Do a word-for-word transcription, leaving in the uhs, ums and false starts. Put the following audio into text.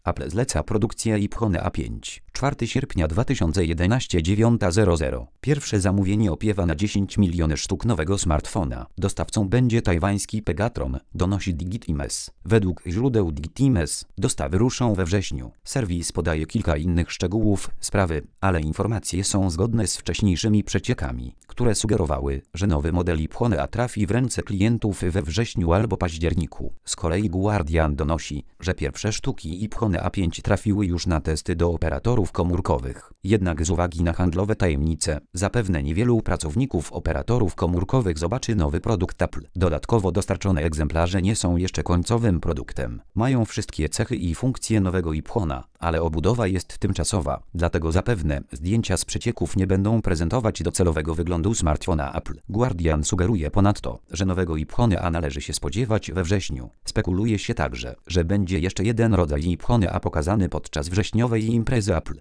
Apple zleca produkcję iPhone A pięć. czwartego sierpnia dwa tysiące jedenastego, dziewiąta zero zero. Pierwsze zamówienie opiewa na dziesięć milionów sztuk nowego smartfona. Dostawcą będzie tajwański Pegatron, donosi Digitimes. Według źródeł Digitimes dostawy ruszą we wrześniu. Serwis podaje kilka innych szczegółów sprawy, ale informacje są zgodne z wcześniejszymi przeciekami, które sugerowały, że nowy model iPhone A trafi w ręce klientów we wrześniu albo październiku. Z kolei Guardian donosi, że pierwsze sztuki iPhone A pięć trafiły już na testy do operatorów komórkowych. Jednak z uwagi na handlowe tajemnice, zapewne niewielu pracowników operatorów komórkowych zobaczy nowy produkt Apple. Dodatkowo dostarczone egzemplarze nie są jeszcze końcowym produktem. Mają wszystkie cechy i funkcje nowego iPhone'a, ale obudowa jest tymczasowa, dlatego zapewne zdjęcia z przecieków nie będą prezentować docelowego wyglądu smartfona Apple. Guardian sugeruje ponadto, że nowego iPhone A należy się spodziewać we wrześniu. Spekuluje się także, że będzie jeszcze jeden rodzaj iPhone A pokazany podczas wrześniowej imprezy Apple.